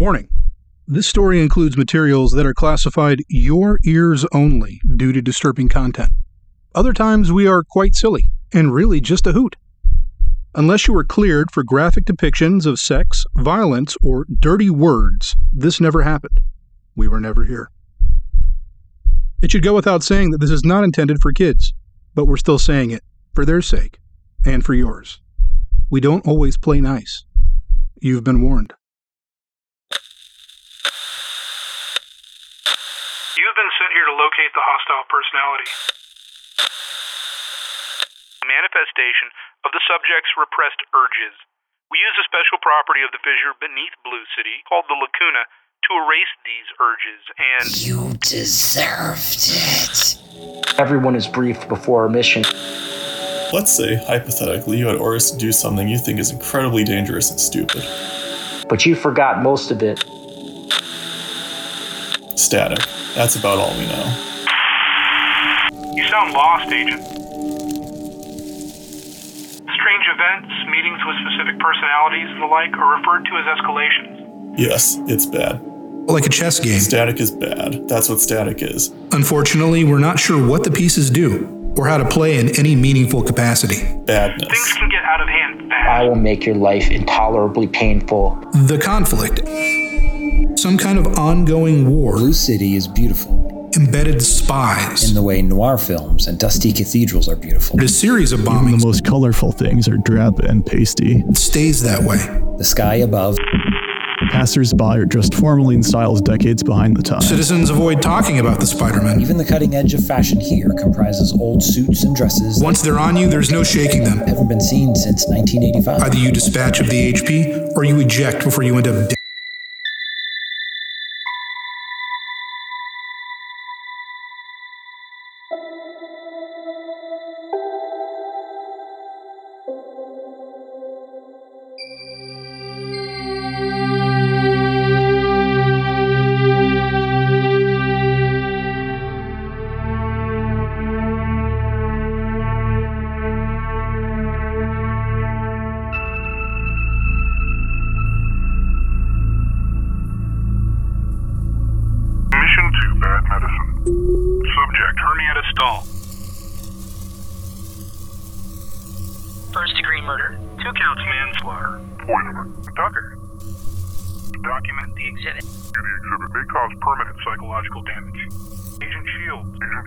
Warning. This story includes materials that are classified your ears only due to disturbing content. Other times we are quite silly and really just a hoot. Unless you are cleared for graphic depictions of sex, violence, or dirty words, this never happened. We were never here. It should go without saying that this is not intended for kids, but we're still saying it for their sake and for yours. We don't always play nice. You've been warned. You've been sent here to locate the hostile personality. Manifestation of the subject's repressed urges. We use a special property of the fissure beneath Blue City, called the Lacuna, to erase these urges, and... You deserved it. Everyone is briefed before our mission. Let's say, hypothetically, you had orders to do something you think is incredibly dangerous and stupid. But you forgot most of it. Static. That's about all we know. You sound lost, Agent. Strange events, meetings with specific personalities, and the like are referred to as escalations. Yes, it's bad. Like a chess game. Static is bad. That's what static is. Unfortunately, we're not sure what the pieces do or how to play in any meaningful capacity. Badness. Things can get out of hand fast. I will make your life intolerably painful. The conflict. Some kind of ongoing war. Blue City is beautiful. Embedded spies. In the way noir films and dusty cathedrals are beautiful. A series of bombings. Even the most colorful things are drab and pasty. It stays that way. The sky above. Passers-by are dressed formally in styles decades behind the times. Citizens avoid talking about the Spider-Man. Even the cutting edge of fashion here comprises old suits and dresses. Once they're on you, there's no shaking them. Haven't been seen since 1985. Either you dispatch of the HP, or you eject before you end up dead. Subject, herniated stall. First-degree murder. 2 counts manslaughter. Poisoning. Tucker. Document The exhibit. the exhibit may cause permanent psychological damage. Agent Shield.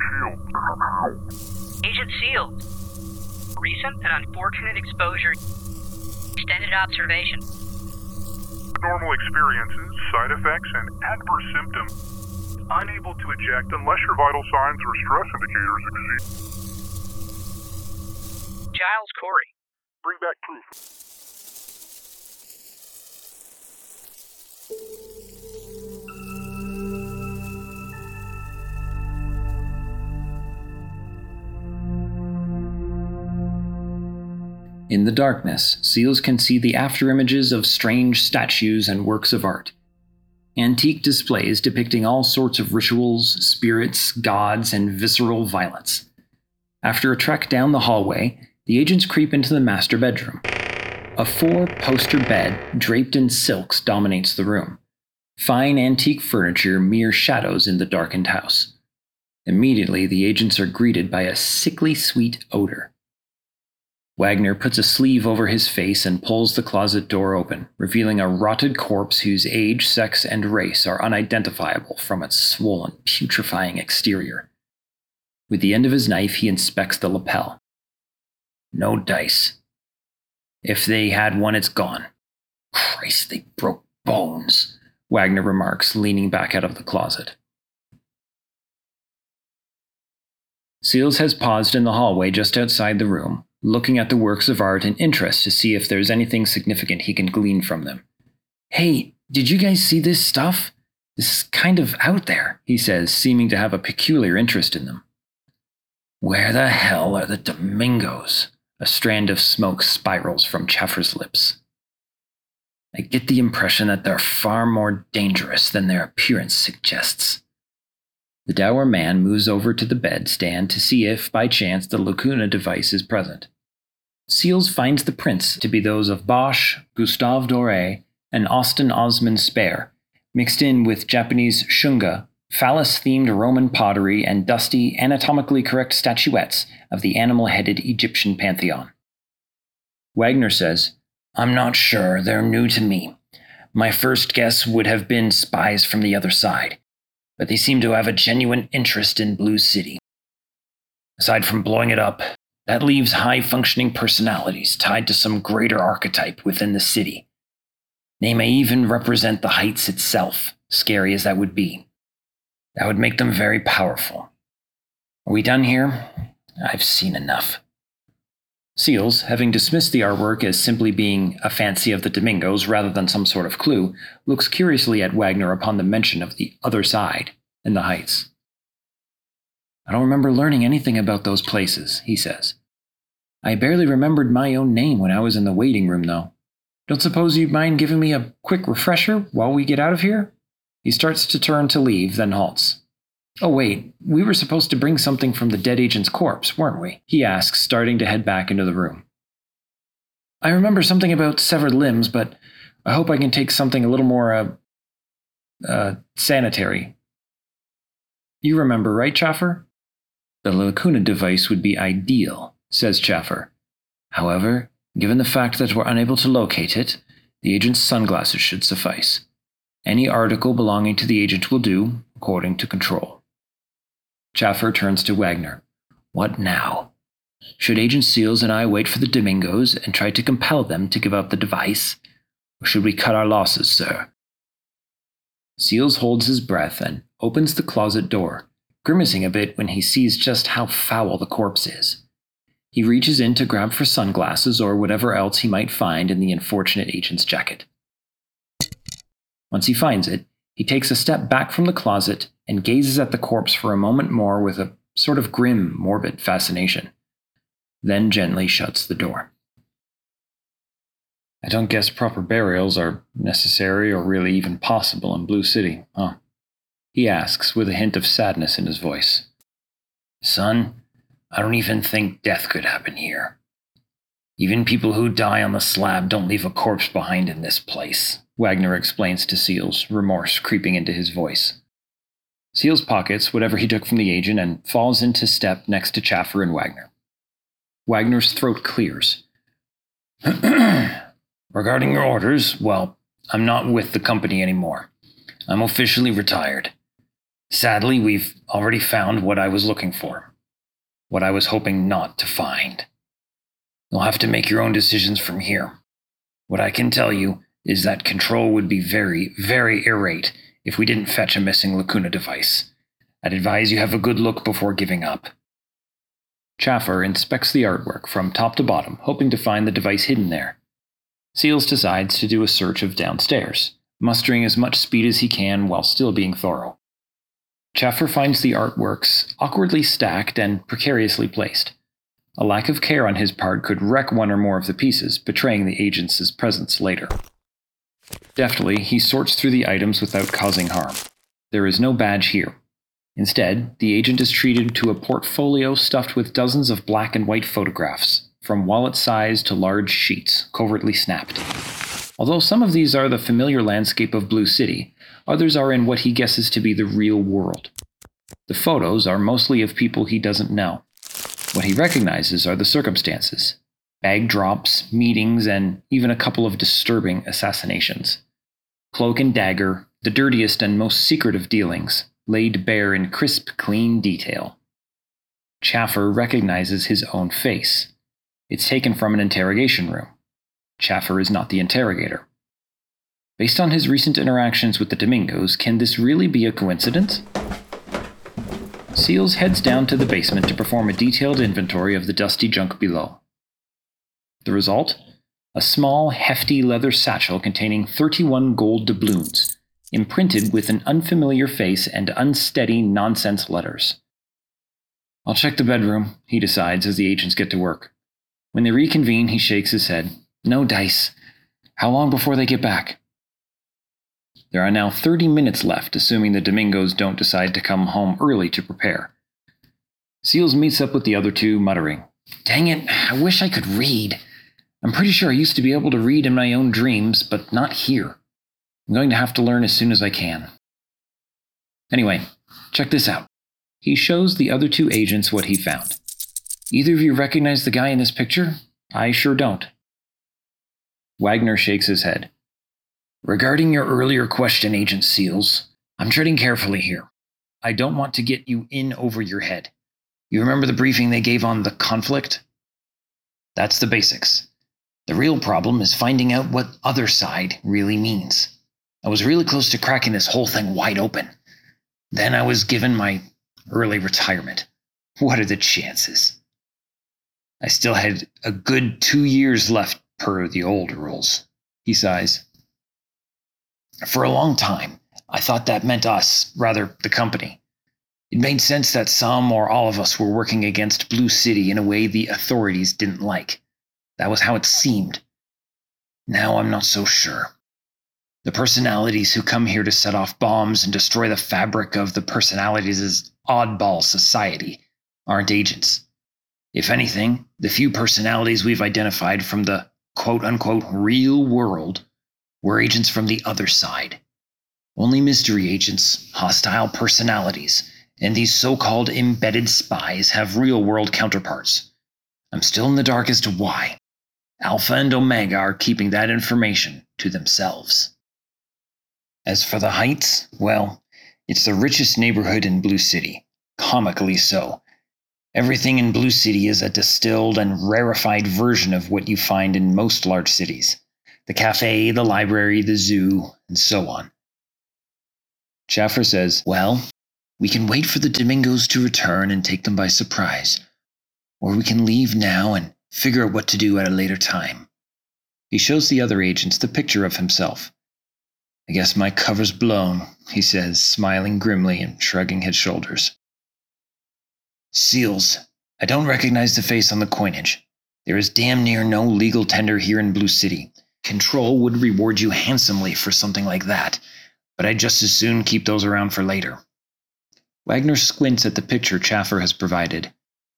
Agent Shield. Recent and unfortunate exposure. Extended observation. Normal experiences, side effects, and adverse symptoms. Unable to eject unless your vital signs or stress indicators exceed. Giles Corey. Bring back proof. In the darkness, SEALs can see the afterimages of strange statues and works of art. Antique displays depicting all sorts of rituals, spirits, gods, and visceral violence. After a trek down the hallway, the agents creep into the master bedroom. A 4-poster bed, draped in silks, dominates the room. Fine antique furniture mere shadows in the darkened house. Immediately, the agents are greeted by a sickly sweet odor. Wagner puts a sleeve over his face and pulls the closet door open, revealing a rotted corpse whose age, sex, and race are unidentifiable from its swollen, putrefying exterior. With the end of his knife, he inspects the lapel. No dice. If they had one, it's gone. Christ, they broke bones, Wagner remarks, leaning back out of the closet. Seals has paused in the hallway just outside the room, looking at the works of art in interest to see if there's anything significant he can glean from them. Hey, did you guys see this stuff? This is kind of out there, he says, seeming to have a peculiar interest in them. Where the hell are the Domingos? A strand of smoke spirals from Chaffers' lips. I get the impression that they're far more dangerous than their appearance suggests. The dour man moves over to the bedstand to see if, by chance, the Lacuna device is present. Seals finds the prints to be those of Bosch, Gustave Doré, and Austin Osman Spare, mixed in with Japanese shunga, phallus-themed Roman pottery, and dusty, anatomically correct statuettes of the animal-headed Egyptian pantheon. Wagner says, "I'm not sure. They're new to me. My first guess would have been spies from the other side, but they seem to have a genuine interest in Blue City. Aside from blowing it up, that leaves high-functioning personalities tied to some greater archetype within the city. They may even represent the Heights itself, scary as that would be. That would make them very powerful. Are we done here? I've seen enough." Seals, having dismissed the artwork as simply being a fancy of the Domingos rather than some sort of clue, looks curiously at Wagner upon the mention of the other side and the Heights. "I don't remember learning anything about those places," he says. "I barely remembered my own name when I was in the waiting room, though. Don't suppose you'd mind giving me a quick refresher while we get out of here?" He starts to turn to leave, then halts. "Oh wait, we were supposed to bring something from the dead agent's corpse, weren't we?" he asks, starting to head back into the room. "I remember something about severed limbs, but I hope I can take something a little more, sanitary. You remember, right, Chaffer?" "The Lacuna device would be ideal," says Chaffer. "However, given the fact that we're unable to locate it, the agent's sunglasses should suffice. Any article belonging to the agent will do, according to control." Chaffer turns to Wagner. "What now? Should Agent Seals and I wait for the Domingos and try to compel them to give up the device? Or should we cut our losses, sir?" Seals holds his breath and opens the closet door, grimacing a bit when he sees just how foul the corpse is. He reaches in to grab for sunglasses or whatever else he might find in the unfortunate agent's jacket. Once he finds it, he takes a step back from the closet and gazes at the corpse for a moment more with a sort of grim, morbid fascination, then gently shuts the door. "I don't guess proper burials are necessary or really even possible in Blue City, huh?" he asks with a hint of sadness in his voice. "Son, I don't even think death could happen here. Even people who die on the slab don't leave a corpse behind in this place," Wagner explains to Seals, remorse creeping into his voice. Seals pockets whatever he took from the agent and falls into step next to Chaffer and Wagner. Wagner's throat clears. "Regarding your orders, well, I'm not with the company anymore. I'm officially retired. Sadly, we've already found what I was looking for. What I was hoping not to find. You'll have to make your own decisions from here. What I can tell you is that control would be very, very irate if we didn't fetch a missing Lacuna device. I'd advise you have a good look before giving up." Chaffer inspects the artwork from top to bottom, hoping to find the device hidden there. Seals decides to do a search of downstairs, mustering as much speed as he can while still being thorough. Chaffer finds the artworks awkwardly stacked and precariously placed. A lack of care on his part could wreck one or more of the pieces, betraying the agent's presence later. Deftly, he sorts through the items without causing harm. There is no badge here. Instead, the agent is treated to a portfolio stuffed with dozens of black and white photographs, from wallet size to large sheets, covertly snapped. Although some of these are the familiar landscape of Blue City, others are in what he guesses to be the real world. The photos are mostly of people he doesn't know. What he recognizes are the circumstances: bag drops, meetings, and even a couple of disturbing assassinations. Cloak and dagger, the dirtiest and most secret of dealings, laid bare in crisp, clean detail. Chaffer recognizes his own face. It's taken from an interrogation room. Chaffer is not the interrogator. Based on his recent interactions with the Domingos, can this really be a coincidence? Seals heads down to the basement to perform a detailed inventory of the dusty junk below. The result? A small, hefty leather satchel containing 31 gold doubloons, imprinted with an unfamiliar face and unsteady nonsense letters. "I'll check the bedroom," he decides as the agents get to work. When they reconvene, he shakes his head. "No dice. How long before they get back?" There are now 30 minutes left, assuming the Domingos don't decide to come home early to prepare. Seals meets up with the other two, muttering, "Dang it, I wish I could read. I'm pretty sure I used to be able to read in my own dreams, but not here." I'm going to have to learn as soon as I can. Anyway, check this out. He shows the other two agents what he found. Either of you recognize the guy in this picture? I sure don't. Wagner shakes his head. Regarding your earlier question, Agent Seals, I'm treading carefully here. I don't want to get you in over your head. You remember the briefing they gave on the conflict? That's the basics. The real problem is finding out what other side really means. I was really close to cracking this whole thing wide open. Then I was given my early retirement. What are the chances? I still had a good 2 years left per the old rules, he sighs. For a long time, I thought that meant us, rather the company. It made sense that some or all of us were working against Blue City in a way the authorities didn't like. That was how it seemed. Now I'm not so sure. The personalities who come here to set off bombs and destroy the fabric of the personalities' oddball society aren't agents. If anything, the few personalities we've identified from the quote-unquote real world were agents from the other side. Only mystery agents, hostile personalities, and these so-called embedded spies have real-world counterparts. I'm still in the dark as to why. Alpha and Omega are keeping that information to themselves. As for the Heights, well, it's the richest neighborhood in Blue City, comically so. Everything in Blue City is a distilled and rarefied version of what you find in most large cities. The cafe, the library, the zoo, and so on. Schaffer says, well, we can wait for the Domingos to return and take them by surprise. Or we can leave now and figure out what to do at a later time. He shows the other agents the picture of himself. I guess my cover's blown, he says, smiling grimly and shrugging his shoulders. Seals, I don't recognize the face on the coinage. There is damn near no legal tender here in Blue City. Control would reward you handsomely for something like that, but I'd just as soon keep those around for later. Wagner squints at the picture Schaffer has provided.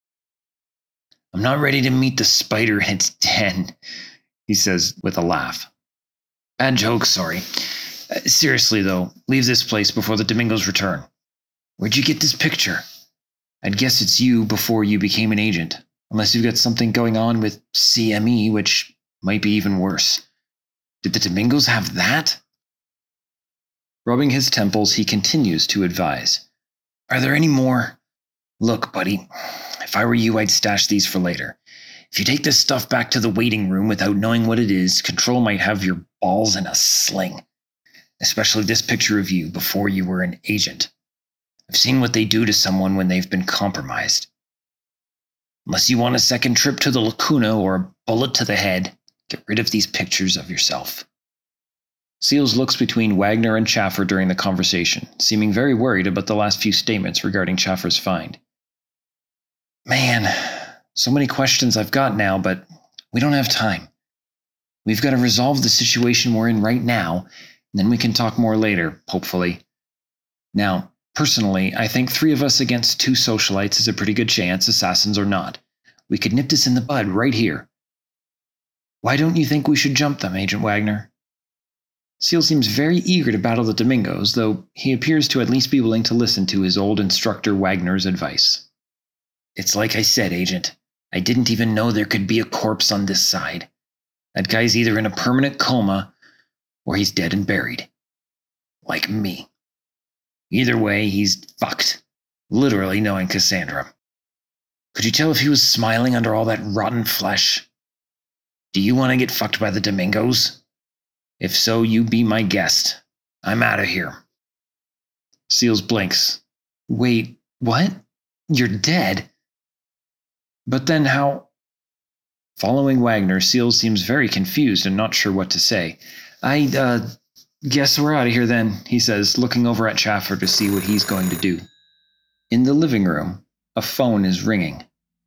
I'm not ready to meet the spider in its den, he says with a laugh. Bad joke, sorry. Seriously, though, leave this place before the Domingos return. Where'd you get this picture? I'd guess it's you before you became an agent, unless you've got something going on with CME, which might be even worse. Did the Domingos have that? Rubbing his temples, he continues to advise. Are there any more? Look, buddy, if I were you, I'd stash these for later. If you take this stuff back to the waiting room without knowing what it is, Control might have your balls in a sling. Especially this picture of you before you were an agent. I've seen what they do to someone when they've been compromised. Unless you want a second trip to the Lacuna or a bullet to the head, get rid of these pictures of yourself. Seals looks between Wagner and Schaffer during the conversation, seeming very worried about the last few statements regarding Schaffer's find. Man, so many questions I've got now, but we don't have time. We've got to resolve the situation we're in right now, and then we can talk more later, hopefully. Now, personally, I think 3 of us against 2 socialites is a pretty good chance, assassins or not. We could nip this in the bud right here. Why don't you think we should jump them, Agent Wagner? Seal seems very eager to battle the Domingos, though he appears to at least be willing to listen to his old instructor Wagner's advice. It's like I said, Agent. I didn't even know there could be a corpse on this side. That guy's either in a permanent coma, or he's dead and buried. Like me. Either way, he's fucked. Literally knowing Cassandra. Could you tell if he was smiling under all that rotten flesh? Do you want to get fucked by the Domingos? If so, you be my guest. I'm out of here. Seals blinks. Wait, what? You're dead? But then how? Following Wagner, Seals seems very confused and not sure what to say. I guess we're out of here then, he says, looking over at Schaffer to see what he's going to do. In the living room, a phone is ringing.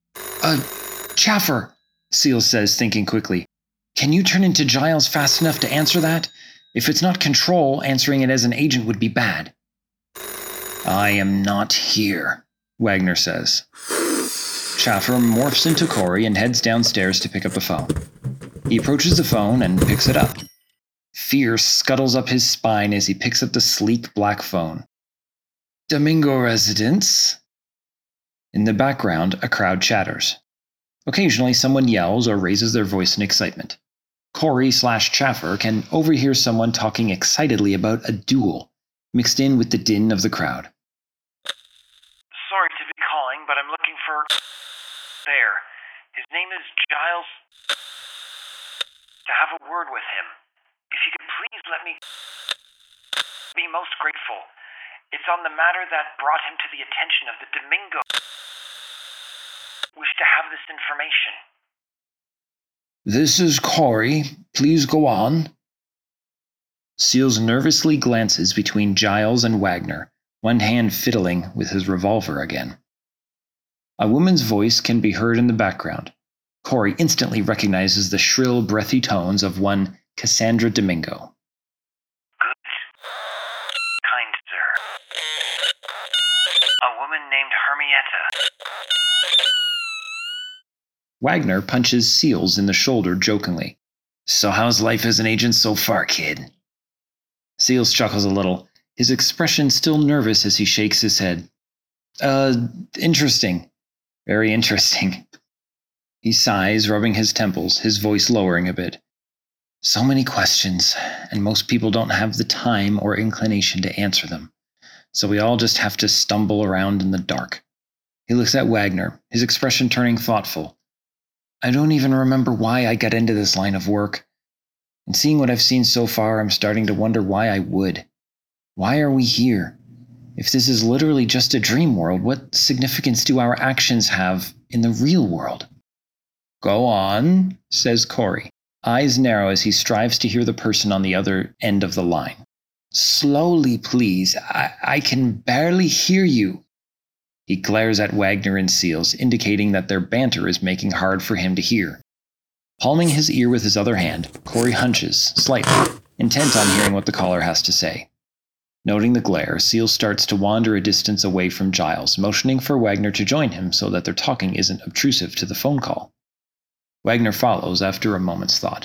Schaffer, Seals says, thinking quickly. Can you turn into Giles fast enough to answer that? If it's not Control, answering it as an agent would be bad. I am not here, Wagner says. Schaffer morphs into Corey and heads downstairs to pick up the phone. He approaches the phone and picks it up. Fear scuttles up his spine as he picks up the sleek black phone. Domingo residence? In the background, a crowd chatters. Occasionally, someone yells or raises their voice in excitement. Corey/Chaffer can overhear someone talking excitedly about a duel, mixed in with the din of the crowd. Sorry to be calling, but I'm looking for... There. His name is Giles... To have a word with him. If you could please let me... be most grateful. It's on the matter that brought him to the attention of the Domingo. Wish to have this information. This is Corey. Please go on. Seals nervously glances between Giles and Wagner, one hand fiddling with his revolver again. A woman's voice can be heard in the background. Corey instantly recognizes the shrill, breathy tones of one Cassandra Domingo. Good. Kind sir. A woman named Hermietta. Wagner punches Seals in the shoulder jokingly. So how's life as an agent so far, kid? Seals chuckles a little, his expression still nervous as he shakes his head. Interesting. Very interesting. He sighs, rubbing his temples, his voice lowering a bit. So many questions, and most people don't have the time or inclination to answer them. So we all just have to stumble around in the dark. He looks at Wagner, his expression turning thoughtful. I don't even remember why I got into this line of work. And seeing what I've seen so far, I'm starting to wonder why I would. Why are we here? If this is literally just a dream world, what significance do our actions have in the real world? Go on, says Corey, eyes narrow as he strives to hear the person on the other end of the line. Slowly, please. I can barely hear you. He glares at Wagner and Seals, indicating that their banter is making hard for him to hear. Palming his ear with his other hand, Corey hunches, slightly, intent on hearing what the caller has to say. Noting the glare, Seals starts to wander a distance away from Giles, motioning for Wagner to join him so that their talking isn't obtrusive to the phone call. Wagner follows after a moment's thought.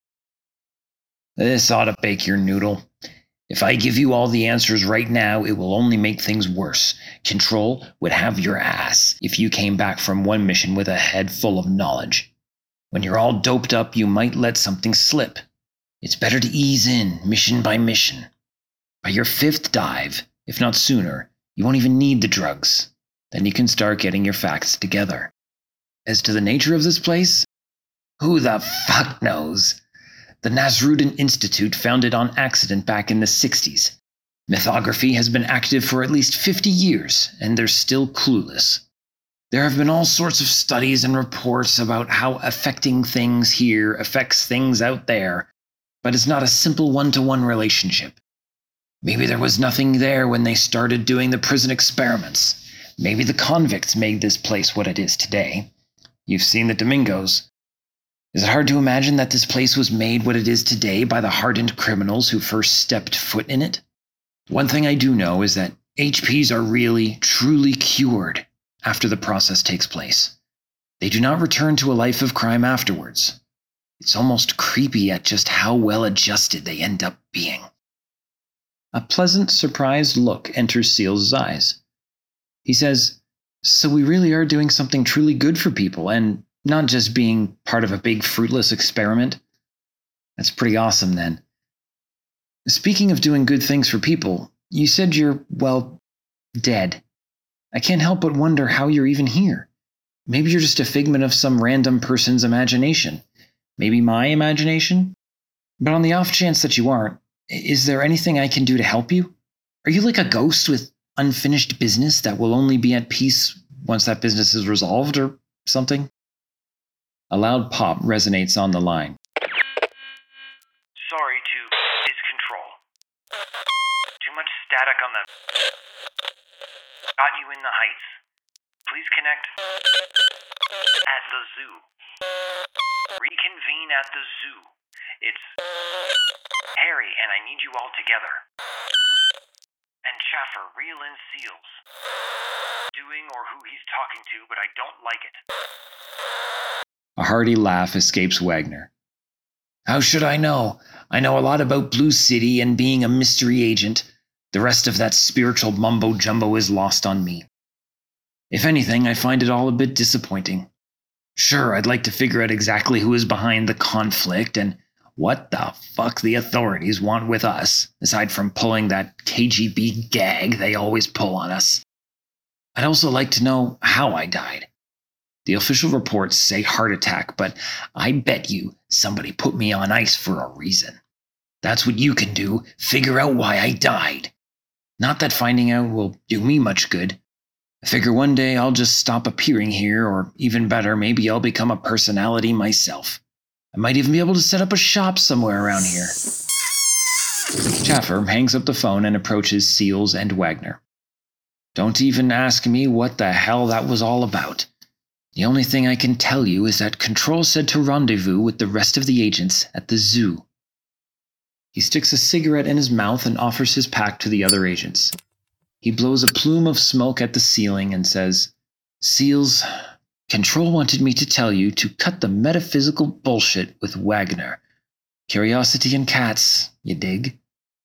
This ought to bake your noodle. If I give you all the answers right now, it will only make things worse. Control would have your ass if you came back from one mission with a head full of knowledge. When you're all doped up, you might let something slip. It's better to ease in, mission by mission. By your 5th dive, if not sooner, you won't even need the drugs. Then you can start getting your facts together. As to the nature of this place, who the fuck knows? The Nasruddin Institute founded on accident back in the 60s. Mythography has been active for at least 50 years, and they're still clueless. There have been all sorts of studies and reports about how affecting things here affects things out there, but it's not a simple one-to-one relationship. Maybe there was nothing there when they started doing the prison experiments. Maybe the convicts made this place what it is today. You've seen the Domingos. Is it hard to imagine that this place was made what it is today by the hardened criminals who first stepped foot in it? One thing I do know is that HPs are really, truly cured after the process takes place. They do not return to a life of crime afterwards. It's almost creepy at just how well adjusted they end up being. A pleasant, surprised look enters Seals' eyes. He says, so we really are doing something truly good for people, and not just being part of a big fruitless experiment. That's pretty awesome, then. Speaking of doing good things for people, you said you're, well, dead. I can't help but wonder how you're even here. Maybe you're just a figment of some random person's imagination. Maybe my imagination? But on the off chance that you aren't, is there anything I can do to help you? Are you like a ghost with unfinished business that will only be at peace once that business is resolved or something? A loud pop resonates on the line. Sorry to his control. Too much static on the... Got you in the heights. Please connect at the zoo. Reconvene at the zoo. It's Harry, and I need you all together. And Chaffer, reel in Seals. Doing or who he's talking to, but I don't like it. A hearty laugh escapes Wagner. How should I know? I know a lot about Blue City and being a mystery agent. The rest of that spiritual mumbo-jumbo is lost on me. If anything, I find it all a bit disappointing. Sure, I'd like to figure out exactly who is behind the conflict and what the fuck the authorities want with us, aside from pulling that KGB gag they always pull on us. I'd also like to know how I died. The official reports say heart attack, but I bet you somebody put me on ice for a reason. That's what you can do, figure out why I died. Not that finding out will do me much good. I figure one day I'll just stop appearing here, or even better, maybe I'll become a personality myself. I might even be able to set up a shop somewhere around here. Schaffer hangs up the phone and approaches Seals and Wagner. Don't even ask me what the hell that was all about. The only thing I can tell you is that Control said to rendezvous with the rest of the agents at the zoo. He sticks a cigarette in his mouth and offers his pack to the other agents. He blows a plume of smoke at the ceiling and says, Seals, Control wanted me to tell you to cut the metaphysical bullshit with Wagner. Curiosity and cats, you dig?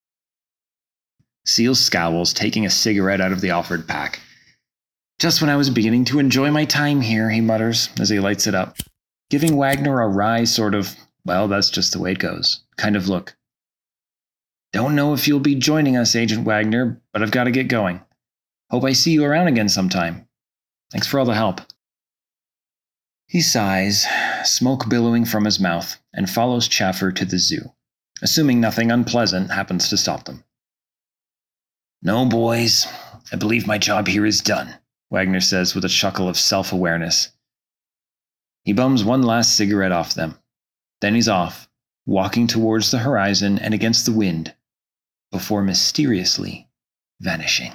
Seals scowls, taking a cigarette out of the offered pack. Just when I was beginning to enjoy my time here, he mutters as he lights it up, giving Wagner a wry sort of, well, that's just the way it goes, kind of look. Don't know if you'll be joining us, Agent Wagner, but I've got to get going. Hope I see you around again sometime. Thanks for all the help. He sighs, smoke billowing from his mouth, and follows Schaffer to the zoo, assuming nothing unpleasant happens to stop them. No, boys, I believe my job here is done, Wagner says with a chuckle of self-awareness. He bums one last cigarette off them. Then he's off, walking towards the horizon and against the wind, before mysteriously vanishing.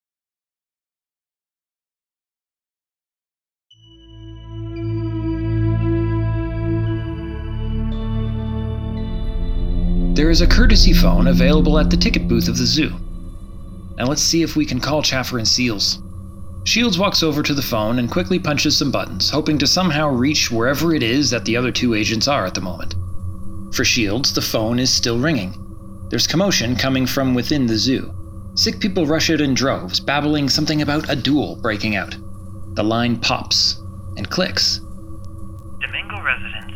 There is a courtesy phone available at the ticket booth of the zoo. Now let's see if we can call Schaffer and Seals. Shields walks over to the phone and quickly punches some buttons, hoping to somehow reach wherever it is that the other two agents are at the moment. For Shields, the phone is still ringing. There's commotion coming from within the zoo. Sick people rush out in droves, babbling something about a duel breaking out. The line pops and clicks. Domingo residence.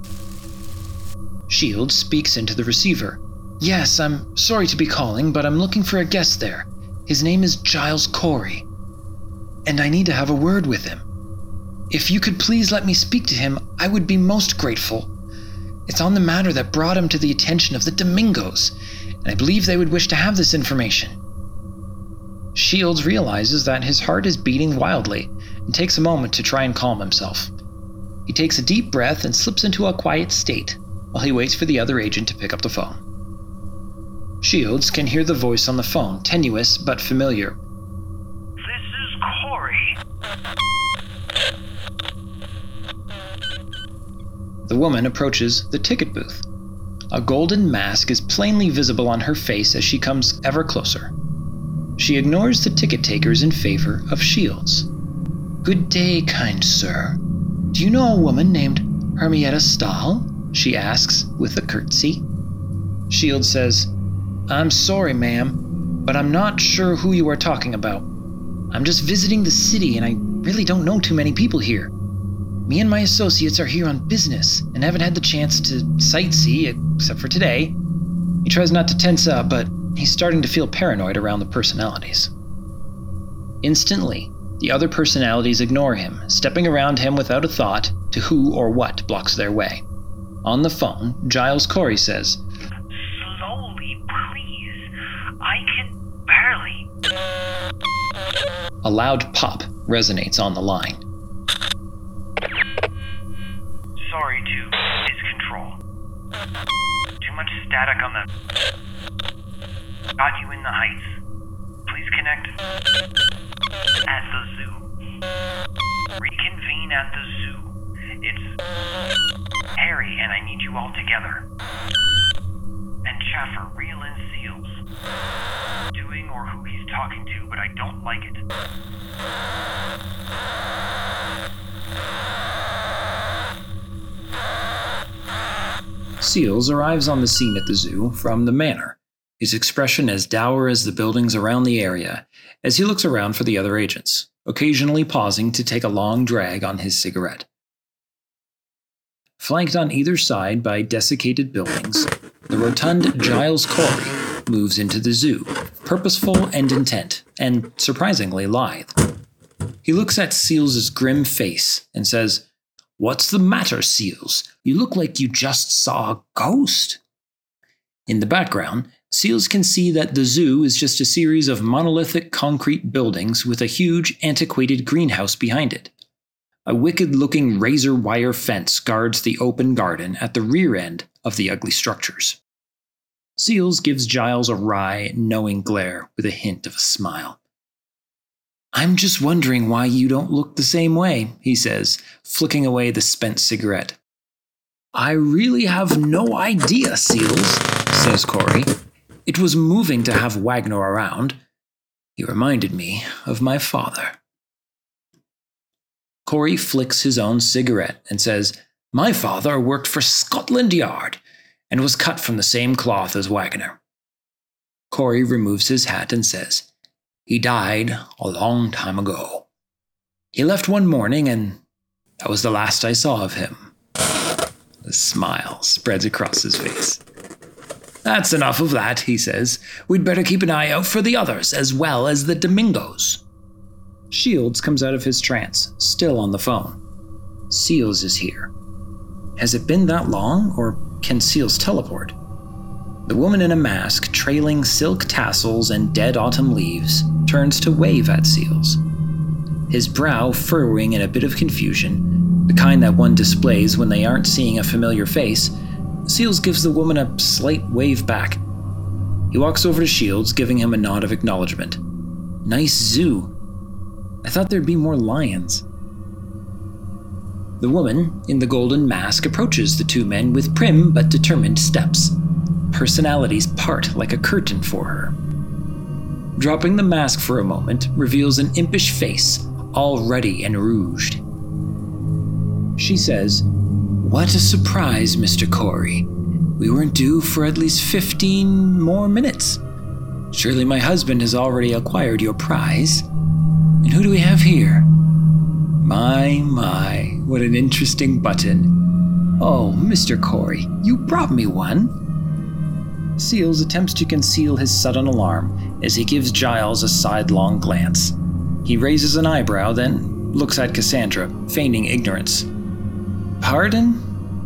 Shields speaks into the receiver. Yes, I'm sorry to be calling, but I'm looking for a guest there. His name is Giles Corey, and I need to have a word with him. If you could please let me speak to him, I would be most grateful. It's on the matter that brought him to the attention of the Domingos, and I believe they would wish to have this information. Shields realizes that his heart is beating wildly and takes a moment to try and calm himself. He takes a deep breath and slips into a quiet state while he waits for the other agent to pick up the phone. Shields can hear the voice on the phone, tenuous but familiar. This is Corey. The woman approaches the ticket booth. A golden mask is plainly visible on her face as she comes ever closer. She ignores the ticket takers in favor of Shields. Good day, kind sir. Do you know a woman named Hermietta Stahl? She asks with a curtsy. Shields says, I'm sorry, ma'am, but I'm not sure who you are talking about. I'm just visiting the city and I really don't know too many people here. Me and my associates are here on business and haven't had the chance to sightsee except for today. He tries not to tense up, but he's starting to feel paranoid around the personalities. Instantly, the other personalities ignore him, stepping around him without a thought to who or what blocks their way. On the phone, Giles Corey says, Slowly, please. I can barely. A loud pop resonates on the line. Sorry to his control. Too much static on the... Got you in the heights. Please connect at the zoo. Reconvene at the zoo. It's Harry and I need you all together. And Schaffer, reel in Seals. Doing or who he's talking to, but I don't like it. Seals arrives on the scene at the zoo from the manor, his expression as dour as the buildings around the area as he looks around for the other agents, occasionally pausing to take a long drag on his cigarette. Flanked on either side by desiccated buildings, the rotund Giles Corey moves into the zoo, purposeful and intent, and surprisingly lithe. He looks at Seals' grim face and says, "What's the matter, Seals? You look like you just saw a ghost." In the background, Seals can see that the zoo is just a series of monolithic concrete buildings with a huge, antiquated greenhouse behind it. A wicked-looking razor wire fence guards the open garden at the rear end of the ugly structures. Seals gives Giles a wry, knowing glare with a hint of a smile. "I'm just wondering why you don't look the same way," he says, flicking away the spent cigarette. "I really have no idea, Seals," says Corey. "It was moving to have Wagner around. He reminded me of my father." Corey flicks his own cigarette and says, "My father worked for Scotland Yard and was cut from the same cloth as Wagner." Corey removes his hat and says, "He died a long time ago. He left one morning and that was the last I saw of him." A smile spreads across his face. "That's enough of that," he says. "We'd better keep an eye out for the others as well as the Domingos." Shields comes out of his trance, still on the phone. Seals is here. Has it been that long, or can Seals teleport? The woman in a mask, trailing silk tassels and dead autumn leaves, turns to wave at Seals. His brow furrowing in a bit of confusion, the kind that one displays when they aren't seeing a familiar face, Seals gives the woman a slight wave back. He walks over to Shields, giving him a nod of acknowledgement. "Nice zoo. I thought there'd be more lions." The woman in the golden mask approaches the two men with prim but determined steps. Personalities part like a curtain for her. Dropping the mask for a moment reveals an impish face, all ruddy and rouged. She says, "What a surprise, Mr. Corey. We weren't due for at least 15 more minutes. Surely my husband has already acquired your prize. And who do we have here? My, what an interesting button. Oh, Mr. Corey, you brought me one." Seals attempts to conceal his sudden alarm as he gives Giles a sidelong glance. He raises an eyebrow, then looks at Cassandra, feigning ignorance. "Pardon?"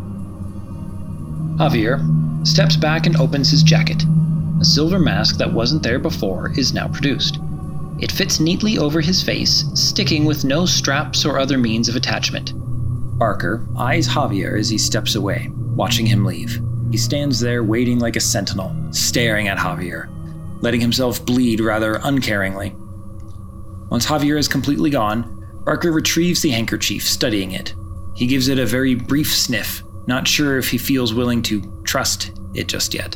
Javier steps back and opens his jacket. A silver mask that wasn't there before is now produced. It fits neatly over his face, sticking with no straps or other means of attachment. Barker eyes Javier as he steps away, watching him leave. He stands there waiting like a sentinel, staring at Javier, letting himself bleed rather uncaringly. Once Javier is completely gone, Barker retrieves the handkerchief, studying it. He gives it a very brief sniff, not sure if he feels willing to trust it just yet.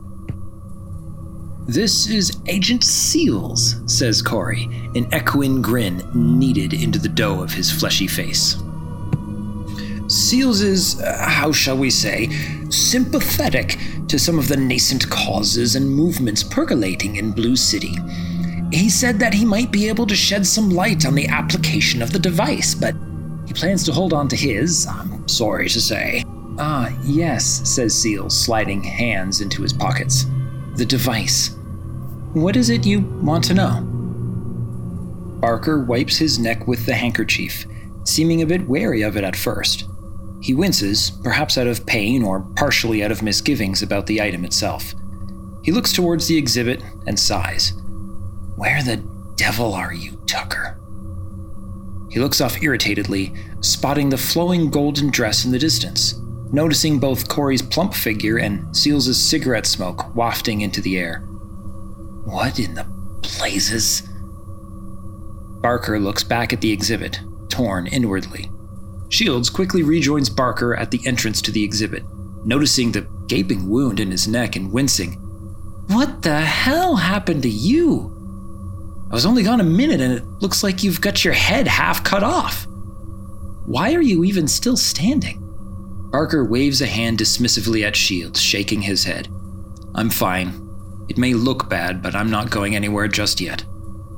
"This is Agent Seals," says Corey, an echoing grin kneaded into the dough of his fleshy face. "Seals is, how shall we say, sympathetic to some of the nascent causes and movements percolating in Blue City. He said that he might be able to shed some light on the application of the device, but he plans to hold on to his, I'm sorry to say." "Ah, yes," says Seals, sliding hands into his pockets. "The device. What is it you want to know?" Barker wipes his neck with the handkerchief, seeming a bit wary of it at first. He winces, perhaps out of pain or partially out of misgivings about the item itself. He looks towards the exhibit and sighs. "Where the devil are you, Tucker?" He looks off irritatedly, spotting the flowing golden dress in the distance, noticing both Corey's plump figure and Seals' cigarette smoke wafting into the air. "What in the blazes?" Barker looks back at the exhibit, torn inwardly. Shields quickly rejoins Barker at the entrance to the exhibit, noticing the gaping wound in his neck and wincing. "What the hell happened to you? I was only gone a minute and it looks like you've got your head half cut off. Why are you even still standing?" Barker waves a hand dismissively at Shields, shaking his head. I'm fine. It may look bad, but I'm not going anywhere just yet.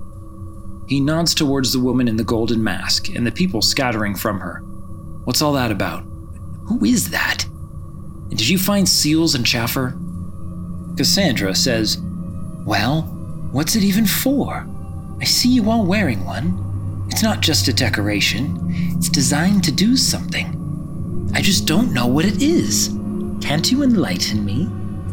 He nods towards the woman in the golden mask and the people scattering from her. What's all that about? Who is that? And did you find seals and Chaffer? Cassandra says, Well, what's it even for? I see you all wearing one. It's not just a decoration. It's designed to do something. I just don't know what it is. Can't you enlighten me?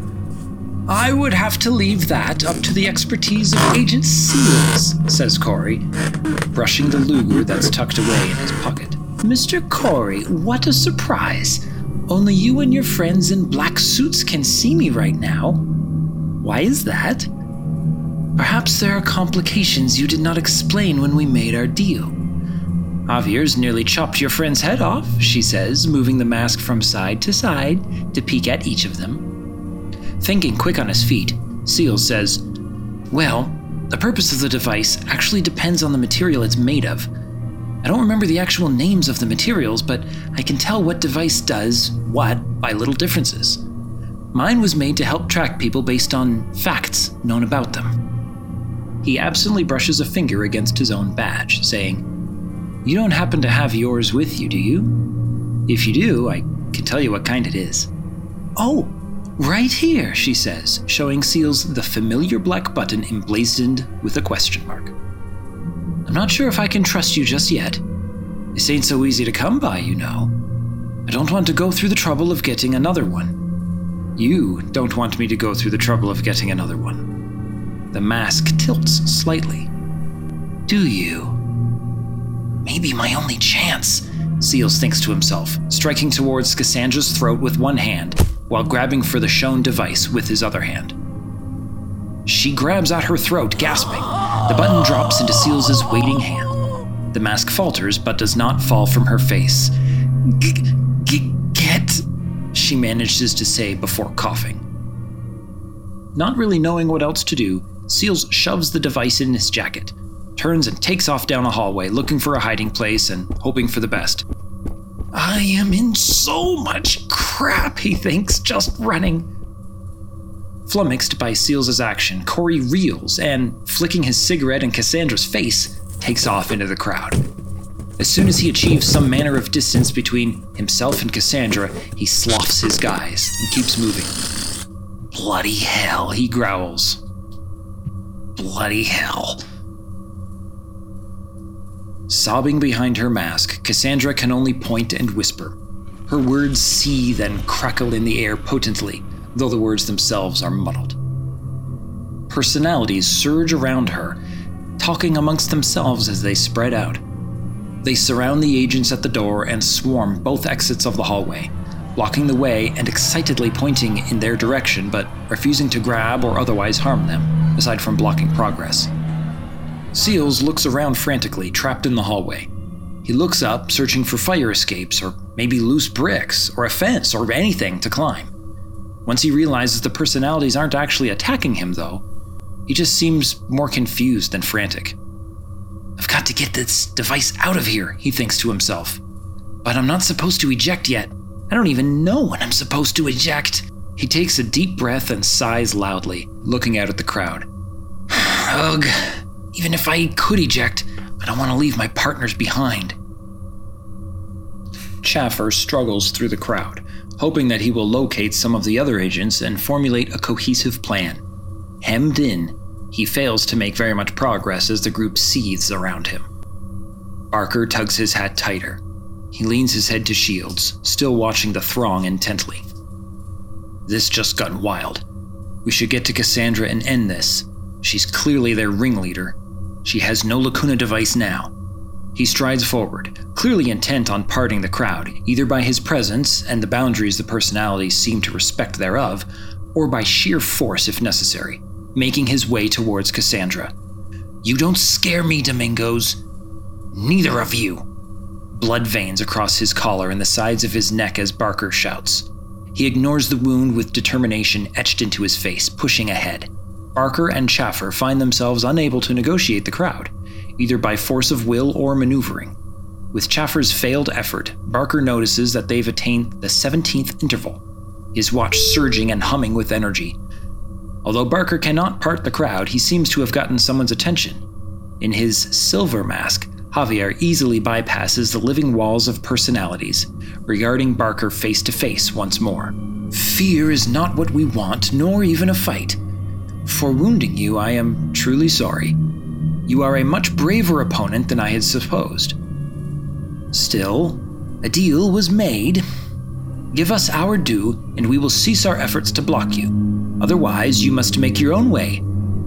I would have to leave that up to the expertise of Agent Seals, says Corey, brushing the Luger that's tucked away in his pocket. Mr. Corey, what a surprise. Only you and your friends in black suits can see me right now. Why is that? Perhaps there are complications you did not explain when we made our deal. Javier's nearly chopped your friend's head off, she says, moving the mask from side to side to peek at each of them. Thinking quick on his feet, Seals says, Well, the purpose of the device actually depends on the material it's made of. I don't remember the actual names of the materials, but I can tell what device does what by little differences. Mine was made to help track people based on facts known about them. He absently brushes a finger against his own badge, saying, You don't happen to have yours with you, do you? If you do, I can tell you what kind it is. Oh, right here, she says, showing Seals the familiar black button emblazoned with a question mark. I'm not sure if I can trust you just yet. This ain't so easy to come by, you know. I don't want to go through the trouble of getting another one. You don't want me to go through the trouble of getting another one. The mask tilts slightly. Do you? Maybe my only chance, Seals thinks to himself, striking towards Cassandra's throat with one hand, while grabbing for the shown device with his other hand. She grabs at her throat, gasping. The button drops into Seals' waiting hand. The mask falters, but does not fall from her face. Get, she manages to say before coughing. Not really knowing what else to do, Seals shoves the device in his jacket, turns and takes off down a hallway, looking for a hiding place and hoping for the best. I am in so much crap, he thinks, just running. Flummoxed by Seals' action, Corey reels and, flicking his cigarette in Cassandra's face, takes off into the crowd. As soon as he achieves some manner of distance between himself and Cassandra, he sloughs his guys and keeps moving. Bloody hell, he growls. Bloody hell. Sobbing behind her mask, Cassandra can only point and whisper. Her words seethe and crackle in the air potently, though the words themselves are muddled. Personalities surge around her, talking amongst themselves as they spread out. They surround the agents at the door and swarm both exits of the hallway, blocking the way and excitedly pointing in their direction, but refusing to grab or otherwise harm them, aside from blocking progress. Seals looks around frantically, trapped in the hallway. He looks up, searching for fire escapes, or maybe loose bricks, or a fence, or anything to climb. Once he realizes the personalities aren't actually attacking him, though, he just seems more confused than frantic. I've got to get this device out of here, he thinks to himself. But I'm not supposed to eject yet. I don't even know when I'm supposed to eject. He takes a deep breath and sighs loudly, looking out at the crowd. Ugh. Even if I could eject, I don't want to leave my partners behind. Chaffer struggles through the crowd, hoping that he will locate some of the other agents and formulate a cohesive plan. Hemmed in, he fails to make very much progress as the group seethes around him. Barker tugs his hat tighter. He leans his head to Shields, still watching the throng intently. This just got wild. We should get to Cassandra and end this. She's clearly their ringleader. She has no Lacuna device now. He strides forward, clearly intent on parting the crowd, either by his presence and the boundaries the personalities seem to respect thereof, or by sheer force if necessary, making his way towards Cassandra. You don't scare me, Domingos. Neither of you. Blood veins across his collar and the sides of his neck as Barker shouts. He ignores the wound with determination etched into his face, pushing ahead. Barker and Chaffer find themselves unable to negotiate the crowd, either by force of will or maneuvering. With Chaffer's failed effort, Barker notices that they've attained the 17th interval, his watch surging and humming with energy. Although Barker cannot part the crowd, he seems to have gotten someone's attention. In his silver mask, Javier easily bypasses the living walls of personalities, regarding Barker face to face once more. Fear is not what we want, nor even a fight. For wounding you, I am truly sorry. You are a much braver opponent than I had supposed. Still, a deal was made. Give us our due, and we will cease our efforts to block you. Otherwise, you must make your own way.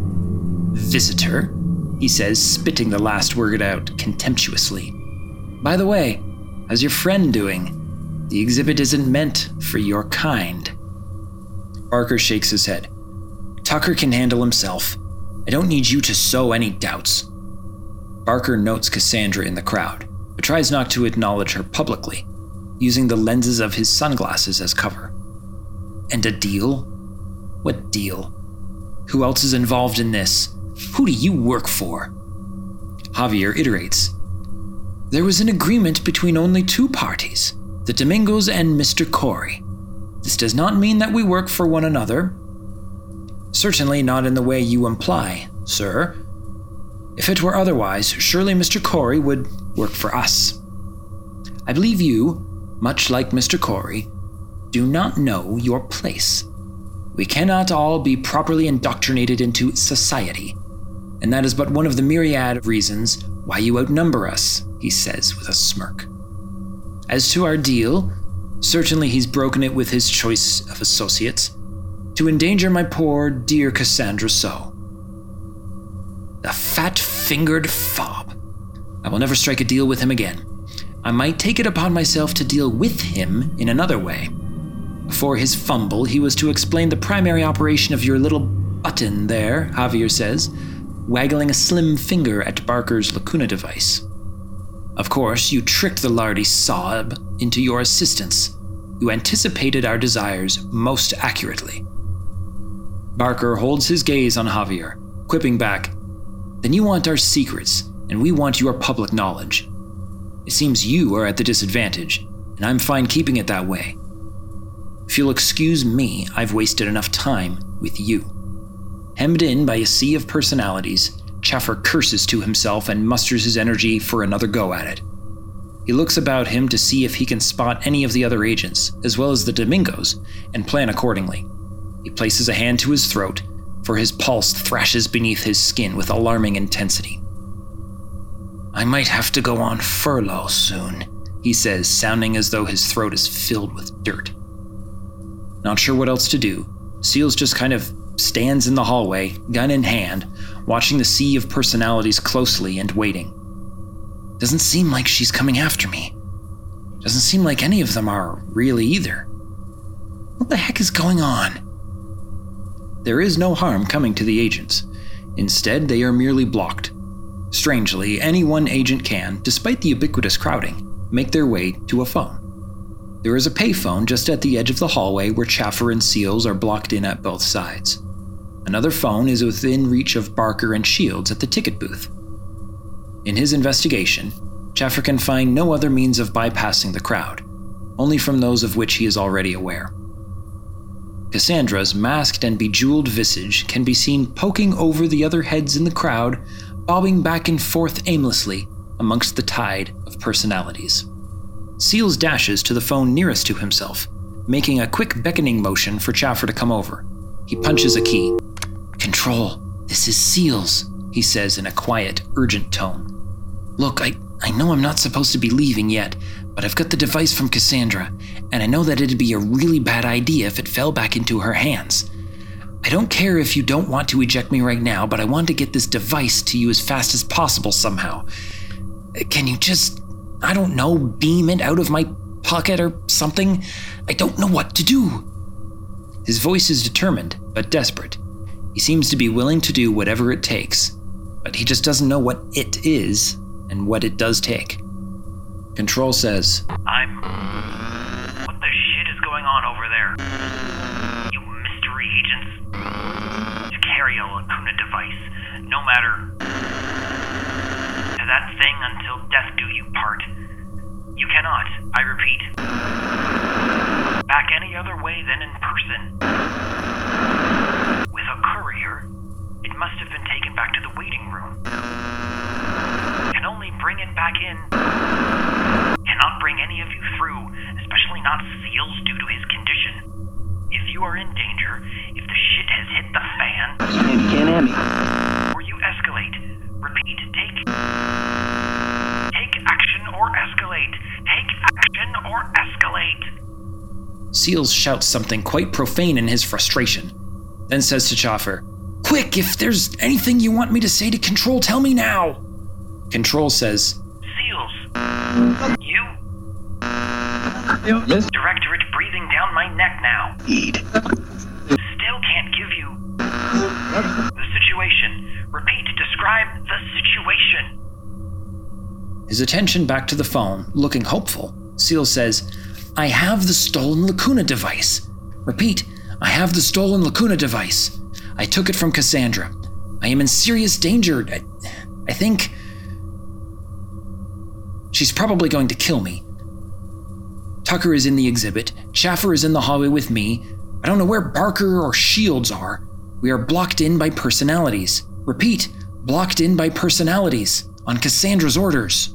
Visitor, he says, spitting the last word out contemptuously. By the way, how's your friend doing? The exhibit isn't meant for your kind. Barker shakes his head. Tucker can handle himself. I don't need you to sow any doubts. Barker notes Cassandra in the crowd, but tries not to acknowledge her publicly, using the lenses of his sunglasses as cover. And a deal? What deal? Who else is involved in this? Who do you work for? Javier iterates. There was an agreement between only two parties, the Domingos and Mr. Corey. This does not mean that we work for one another. Certainly not in the way you imply, sir. If it were otherwise, surely Mr. Corey would work for us. I believe you, much like Mr. Corey, do not know your place. We cannot all be properly indoctrinated into society, and that is but one of the myriad of reasons why you outnumber us, he says with a smirk. As to our deal, certainly he's broken it with his choice of associates, to endanger my poor, dear Cassandra so. The fat-fingered fob. I will never strike a deal with him again. I might take it upon myself to deal with him in another way. Before his fumble, he was to explain the primary operation of your little button there, Javier says, waggling a slim finger at Barker's Lacuna device. Of course, you tricked the lardy sob into your assistance. You anticipated our desires most accurately. Barker holds his gaze on Javier, quipping back, Then you want our secrets, and we want your public knowledge. It seems you are at the disadvantage, and I'm fine keeping it that way. If you'll excuse me, I've wasted enough time with you. Hemmed in by a sea of personalities, Chaffer curses to himself and musters his energy for another go at it. He looks about him to see if he can spot any of the other agents, as well as the Domingos, and plan accordingly. He places a hand to his throat, for his pulse thrashes beneath his skin with alarming intensity. I might have to go on furlough soon, he says, sounding as though his throat is filled with dirt. Not sure what else to do, Seals just kind of stands in the hallway, gun in hand, watching the sea of personalities closely and waiting. Doesn't seem like she's coming after me. Doesn't seem like any of them are really either. What the heck is going on? There is no harm coming to the agents. Instead, they are merely blocked. Strangely, any one agent can, despite the ubiquitous crowding, make their way to a phone. There is a payphone just at the edge of the hallway where Chaffer and Seals are blocked in at both sides. Another phone is within reach of Barker and Shields at the ticket booth. In his investigation, Chaffer can find no other means of bypassing the crowd, only from those of which he is already aware. Cassandra's masked and bejeweled visage can be seen poking over the other heads in the crowd, bobbing back and forth aimlessly amongst the tide of personalities. Seals dashes to the phone nearest to himself, making a quick beckoning motion for Chaffer to come over. He punches a key. Control, this is Seals, he says in a quiet, urgent tone. Look, I know I'm not supposed to be leaving yet, but I've got the device from Cassandra, and I know that it'd be a really bad idea if it fell back into her hands. I don't care if you don't want to eject me right now, but I want to get this device to you as fast as possible somehow. Can you just, I don't know, beam it out of my pocket or something? I don't know what to do. His voice is determined, but desperate. He seems to be willing to do whatever it takes, but he just doesn't know what it is and what it does take. Control says, What the shit is going on over there? You mystery agents? To carry a Lacuna device, no matter. To that thing until death do you part. You cannot, I repeat. Back any other way than in person. With a courier, it must have been taken back to the waiting room. Can only bring it back in. Cannot bring any of you through, especially not Seals due to his condition. If you are in danger, if the shit has hit the fan, or you escalate, repeat, take action or escalate. Take action or escalate. Seals shouts something quite profane in his frustration, then says to Chaffer, "Quick, if there's anything you want me to say to Control, tell me now." Control says, "Seals, you? Yes? Directorate breathing down my neck now. Still can't give you the situation. Repeat, describe the situation." His attention back to the phone, looking hopeful, Seals says, "I have the stolen Lacuna device. Repeat, I have the stolen Lacuna device. I took it from Cassandra. I am in serious danger. I think she's probably going to kill me. Tucker is in the exhibit. Chaffer is in the hallway with me. I don't know where Barker or Shields are. We are blocked in by personalities. Repeat, blocked in by personalities on Cassandra's orders."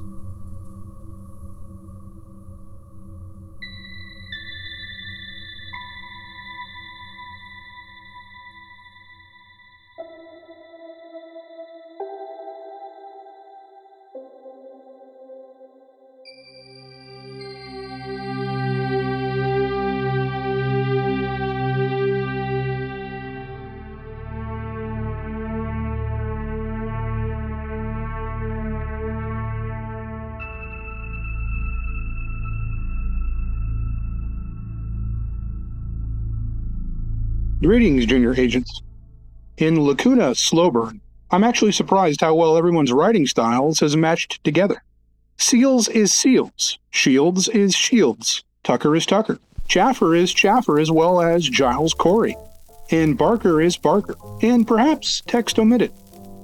Greetings, Junior Agents. In Lacuna Slow Burn, I'm actually surprised how well everyone's writing styles has matched together. Seals is Seals, Shields is Shields, Tucker is Tucker, Chaffer is Chaffer, as well as Giles Corey, and Barker is Barker, and perhaps text omitted.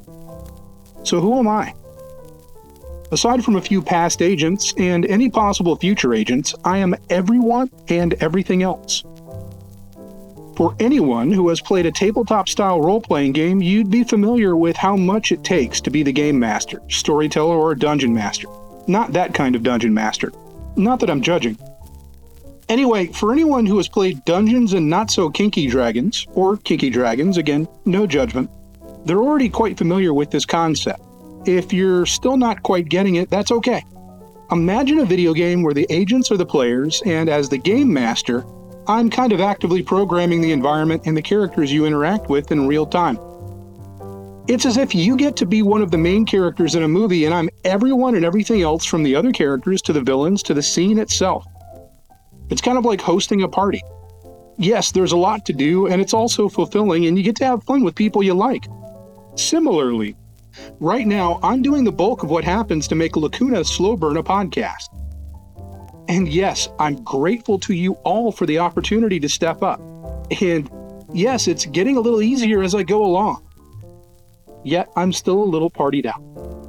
So who am I? Aside from a few past agents and any possible future agents, I am everyone and everything else. For anyone who has played a tabletop-style role-playing game, you'd be familiar with how much it takes to be the game master, storyteller, or dungeon master. Not that kind of dungeon master. Not that I'm judging. Anyway, for anyone who has played Dungeons and Not-So-Kinky Dragons, or Kinky Dragons, again, no judgment, they're already quite familiar with this concept. If you're still not quite getting it, that's okay. Imagine a video game where the agents are the players, and as the game master, I'm kind of actively programming the environment and the characters you interact with in real time. It's as if you get to be one of the main characters in a movie and I'm everyone and everything else, from the other characters to the villains to the scene itself. It's kind of like hosting a party. Yes, there's a lot to do, and it's also fulfilling, and you get to have fun with people you like. Similarly, right now, I'm doing the bulk of what happens to make Lacuna Slow Burn a podcast. And yes, I'm grateful to you all for the opportunity to step up. And yes, it's getting a little easier as I go along. Yet, I'm still a little partied out.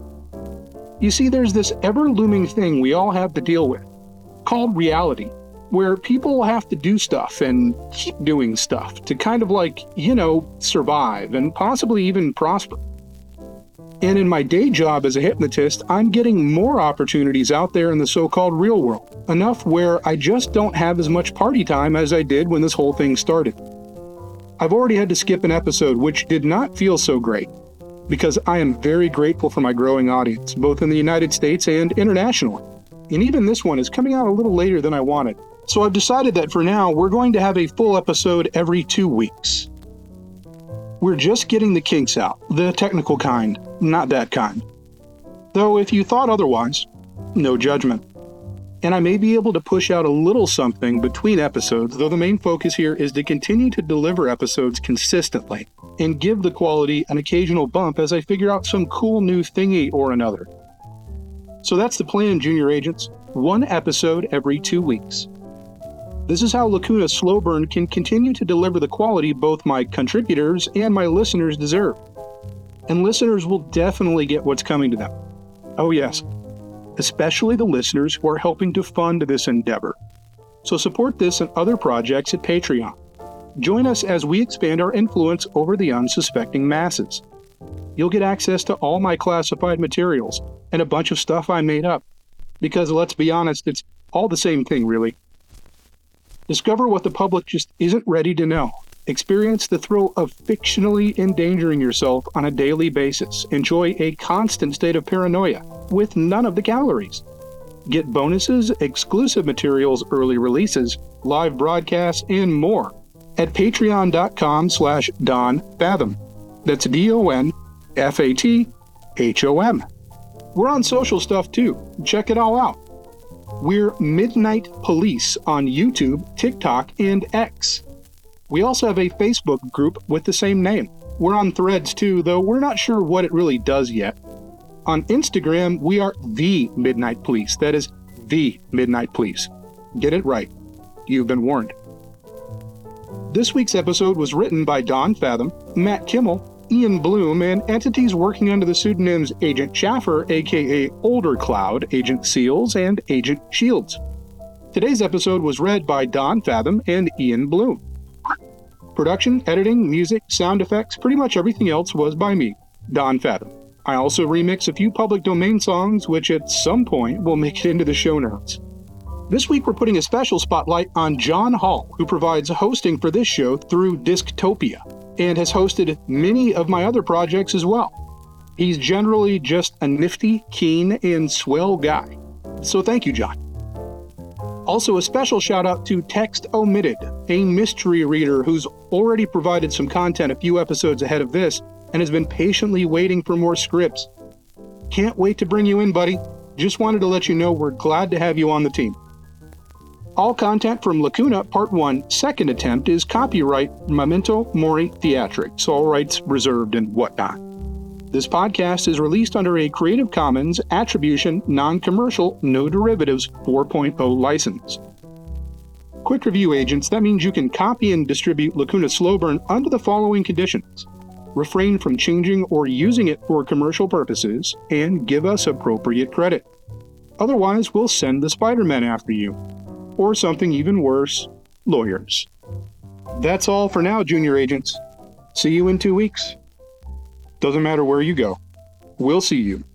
You see, there's this ever-looming thing we all have to deal with, called reality, where people have to do stuff and keep doing stuff to kind of like, survive and possibly even prosper. And in my day job as a hypnotist, I'm getting more opportunities out there in the so-called real world, enough where I just don't have as much party time as I did when this whole thing started. I've already had to skip an episode, which did not feel so great, because I am very grateful for my growing audience, both in the United States and internationally. And even this one is coming out a little later than I wanted. So I've decided that for now, we're going to have a full episode every 2 weeks. We're just getting the kinks out, the technical kind, not that kind. Though if you thought otherwise, no judgment. And I may be able to push out a little something between episodes, though the main focus here is to continue to deliver episodes consistently and give the quality an occasional bump as I figure out some cool new thingy or another. So that's the plan, Junior Agents. 1 episode every 2 weeks. This is how Lacuna Slow Burn can continue to deliver the quality both my contributors and my listeners deserve. And listeners will definitely get what's coming to them. Oh yes, especially the listeners who are helping to fund this endeavor. So support this and other projects at Patreon. Join us as we expand our influence over the unsuspecting masses. You'll get access to all my classified materials and a bunch of stuff I made up. Because let's be honest, it's all the same thing, really. Discover what the public just isn't ready to know. Experience the thrill of fictionally endangering yourself on a daily basis. Enjoy a constant state of paranoia with none of the calories. Get bonuses, exclusive materials, early releases, live broadcasts, and more at patreon.com/Don Fathom. That's DonFathom. We're on social stuff too. Check it all out. We're Midnight Police on YouTube, TikTok, and X. We also have a Facebook group with the same name. We're on Threads too, though we're not sure what it really does yet. On Instagram, we are The Midnight Police. That is The Midnight Police. Get it right. You've been warned. This week's episode was written by Don Fathom, Matt Kimmel, Ian Bloom, and entities working under the pseudonyms Agent Schaffer, aka Older Cloud, Agent Seals, and Agent Shields. Today's episode was read by Don Fathom and Ian Bloom. Production, editing, music, sound effects, pretty much everything else was by me, Don Fathom. I also remix a few public domain songs, which at some point will make it into the show notes. This week we're putting a special spotlight on John Hall, who provides hosting for this show through Disktopia, and has hosted many of my other projects as well. He's generally just a nifty, keen, and swell guy. So thank you, John. Also, a special shout out to Text Omitted, a mystery reader who's already provided some content a few episodes ahead of this and has been patiently waiting for more scripts. Can't wait to bring you in, buddy. Just wanted to let you know we're glad to have you on the team. All content from Lacuna Part 1 Second Attempt is copyright Memento Mori Theatrics, all rights reserved and whatnot. This podcast is released under a Creative Commons Attribution Non-Commercial No Derivatives 4.0 license. Quick review, agents. That means you can copy and distribute Lacuna Slow Burn under the following conditions. Refrain from changing or using it for commercial purposes, and give us appropriate credit. Otherwise, we'll send the Spider-Man after you. Or something even worse, lawyers. That's all for now, Junior Agents. See you in 2 weeks. Doesn't matter where you go. We'll see you.